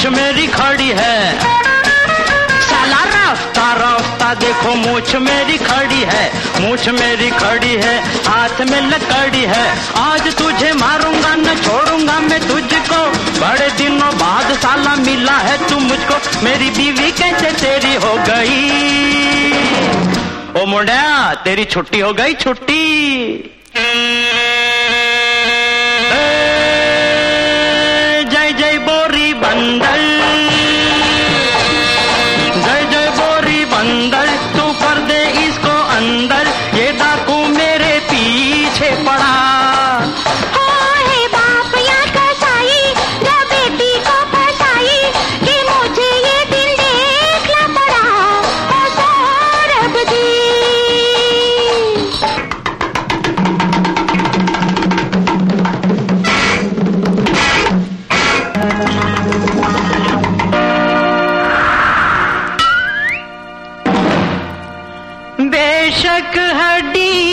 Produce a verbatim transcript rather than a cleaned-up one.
मूछ मेरी खड़ी है, साला रास्ता रास्ता देखो मूछ मेरी खड़ी है, मूछ मेरी खड़ी है, हाथ में लकड़ी है, आज तुझे मारूंगा न छोड़ूंगा मैं तुझको, बड़े दिनों बाद साला मिला है तू मुझको, मेरी बीवी कैसे तेरी हो गई, ओ मुंडा तेरी छुट्टी हो गई छुट्टी। जय जय बोरी बंदर, जय जय बोरी बंदर, तू कर दे इसको अंदर, ये डाकू मेरे पीछे पड़ा। बेशक हड्डी